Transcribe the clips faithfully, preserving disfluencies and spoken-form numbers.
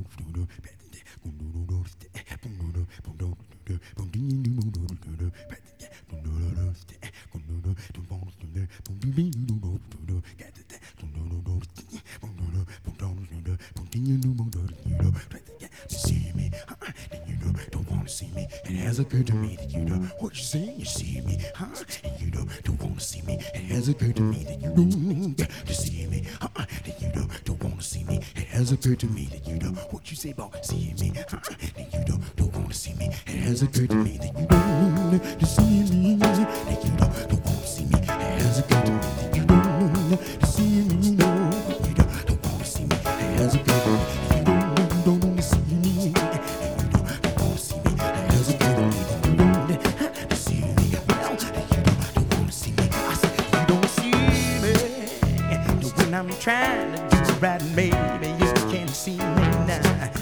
See me, huh? Then you know, don't wanna see me. It has occurred to me that you know what you say. You see me, huh? And you know, don't wanna see me. It has occurred to me that you don't need to see me, huh? Then you know, don't wanna see me. It has occurred to me that you know what you say about seeing me, huh? Then you know, don't wanna see me. It has occurred to me that you don't need to see me. Then you know, don't wanna see me. It has occurred to me that you don't need to see me. No, you know, don't wanna see me. It has occurred to me that you don't don't wanna see me. And you know, don't wanna see me. It has occurred to me that you don't need to see me. Well, you know, don't wanna see me. I said you don't see me. When I'm trying to do right, maybe you can't see me now.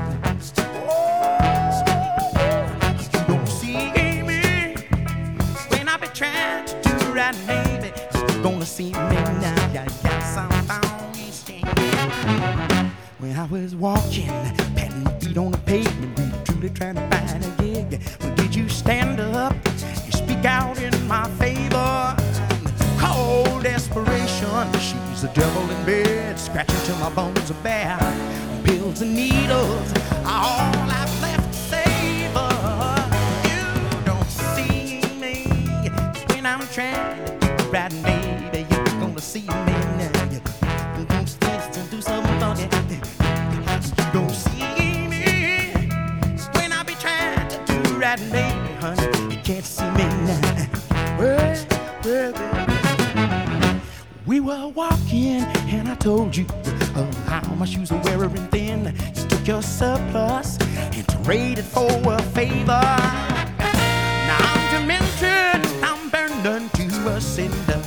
You don't see me when I be trying to do right, maybe you're gonna see me now. Yeah, yeah, somehow when I was walking, patting my feet on the pavement, really truly trying to find a gig. Well, did you stand up and speak out in my favor? Cold desperation, she's the devil in bed, scratching till my bones are bare. Pills and needles are all I've left to savor. You don't see me when I'm trying to do right, baby. You're gonna see me now. You're gonna stand and do something funny. You don't see me when I be trying to do right, baby, honey. You can't see me now. Well, well, well. We were walking and I told you uh, how my shoes are wearing thin. You took your surplus and traded for a favor. Now I'm demented, I'm burned to a cinder.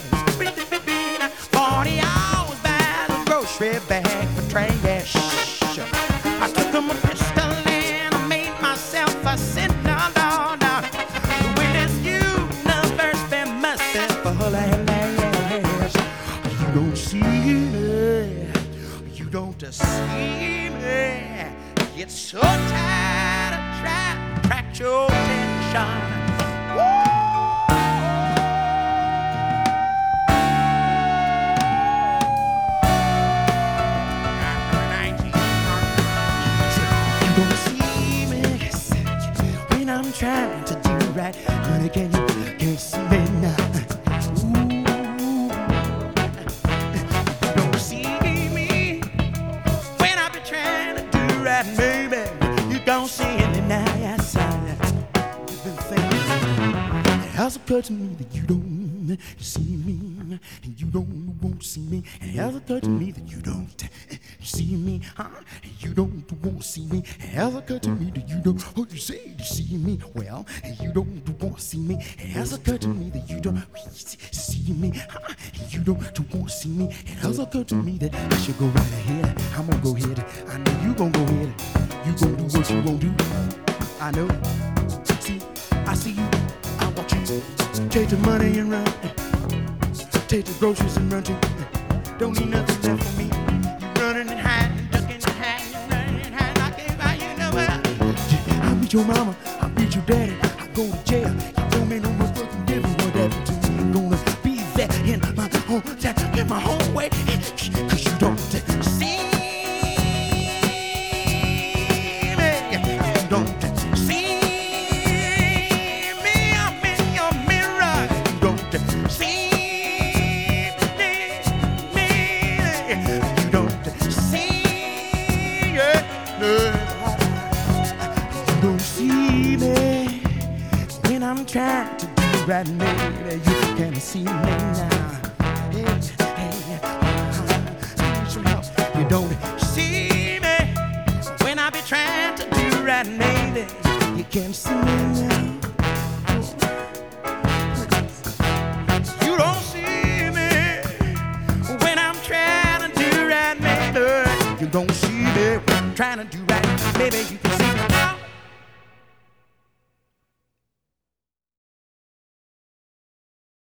Forty hours by the grocery bag for trash. I took them a pistol and I made myself a sinner. No, no. With this universe there must be full of lies. You don't see me, you don't see me. It's so tired of trying to attract your attention. I'm trying to do right, honey, can you, can you see me now? Ooh, you don't see me when I be trying to do right, baby. You don't see me now, yes, I've been thinking. It has occurred to me that you don't see me, and you don't want to see me. And it has occurred to me that you don't see me, huh? And you don't want to see me. It has occurred to me that you don't, oh, you say you see me. Well, and you don't want to see me. It has occurred to me that you don't see me, huh? And you don't want to see me. It has occurred to me that I should go right ahead. I'm gonna go ahead. I know you gonna go ahead. You gonna do what you gonna do. I know. See, I see you. I want you to take the money and run. Take the groceries and run too. Don't need nothing left for me. You running and hiding, ducking and hiding, running and hiding. I can't find you nowhere. I beat your mama, I beat your daddy. I go to jail. You told me no more fucking different. What happened to me? I'm gonna be there in my own time, in my own way. Cause you don't see me. You don't see me. I'm in your mirror. You don't see I'm trying to do right, maybe you can see me now. Hey, hey, uh, you don't see me when I be trying to do right, maybe you can see me now. You don't see me when I'm trying to do right, maybe you don't see me when I'm trying to do right, maybe you can see me now.